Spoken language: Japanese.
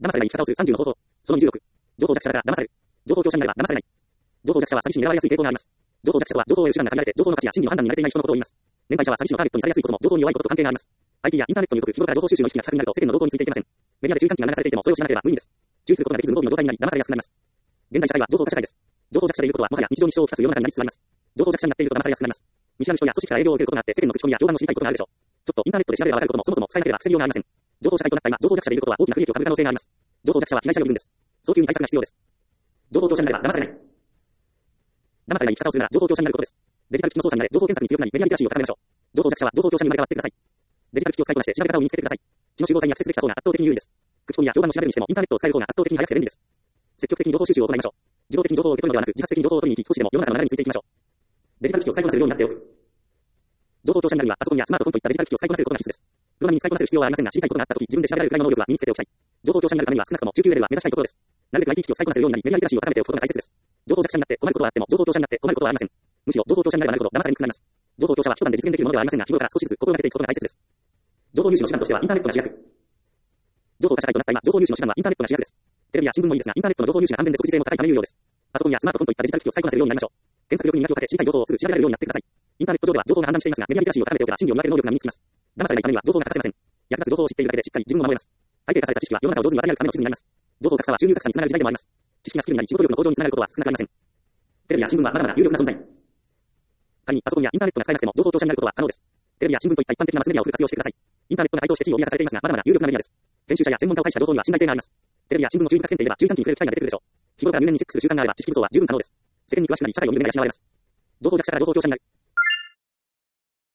騙されない生き方をする30の方法。その26。情報弱者だから騙される。情報強者になれば騙されない。情報弱者は詐欺師に狙われやすい傾向があります。情報弱者とは情報を得る手段が限られて情報の価値や真偽の判断に慣れていない人のことを言います。年配者は詐欺師のターゲットにされやすいことも情報に弱いことと関係があります。IT やインターネットによく日頃から情報収集の意識が高くなると世間の動向についていけません。メディアで注意喚起が流されていてもそれを知らなければ無意味です。注意することができず無防備の状態になり騙されやすくなります。現代社会は情報化社会です。情報弱者でいることはもはや日常に支障をきたす世の中になりつつあります。情報弱者になっていると騙されやすくなります。見知らぬ人や組織から営業を受けることがあって世間の口コミや評判を知りたいことがあるでしょう。ちょっとインターネットで調べればわかることもそもそも使えなければ防ぎようがありません。情報社会となった今、情報弱者でいることは大きな不利益を被る可能性があります。情報弱者は被害者予備軍です。早急に対策が必要です。情報強者になれば騙されない。騙されない生き方をするなら情報強者になることです。デジタル機器の操作に慣れ、情報検索に強くなり、メディアリテラシーを高めましょう。情報弱者は情報強者に生まれ変わってください。デジタル機器を使いこなして調べ方を身につけてください。知の集合体にアクセスできた方が圧倒的に有利です。口コミや評判を調べるにしてもインターネットを使える方が圧倒的に早くて便利です。積極的に情報収集を行いましょう。自動的に情報を受け取るのではなく、自発的に情報を取りに行き、少しでも世の中の流れについていきましょう。デジタル機器を使いこなせるようになっておく。情報強者になるにはパソコンやスマートフォンといったデジタル機器を使いこなせることが必須です。プロ並みに使いこなせる必要はありませんが、知りたいことがあったとき、自分で調べられるくらいの能力は身につけておきたい。情報強者になるためには少なくとも中級レベルは目指したいところです。なるべく IT 機器を使いこなせるようになり、メディアリテラシーを高めておくことが大切です。情報弱者になって困ることはあっても、情報強者になって困ることはありません。むしろ情報強者になればなるほど騙されにくくなります。情報強者は一晩で実現できるものではありませんが、日頃から少しずつ心がけていくことが大切です。情報入手の手段としてはインターネットが主役。情報化社会となった今、情報入手の手段はインターネットが主役です。テレビや新聞もいいですが、インターネットの情報入手が安全で即時性も高いため有用です。パソコンやスマートフォンといったデジタル機器を使いこなせるようになりましょう。検索力に磨きをかけ、知りたい情報をすぐ調べられるようになってください。インターネット上では情報が氾濫していますが、メディアリテラシーを高めておけば真偽を見分ける能力が身につきます。騙されないためには情報が欠かせません。役立つ情報を知っているだけでしっかり自分を守れます。体系化された知識は世の中を上手に渡り合うための地図になります。情報格差は収入格差につながる時代でもあります。知識がスキルになり仕事力の向上につながることは少なくありません。テレビや新聞はまだまだ有力な存在。仮にパソコンやインターネットが使えなくても情報強者になることは可能です。テレビや新聞といった一般的なマスメディアをフル活用してください。インターネットが台頭して地位を脅かされていますが、まだまだ有力なメディアです。編集者や専門家を介した情報には信頼性があります。テレビや新聞を注意深く見ていれば注意喚起に触れる機会が出てくるでしょう。日頃から入念にチェックする習慣があれば知識武装は十分可能です。世間に詳しくなり社会を見る目が養われます。情報弱者から情報強者になる。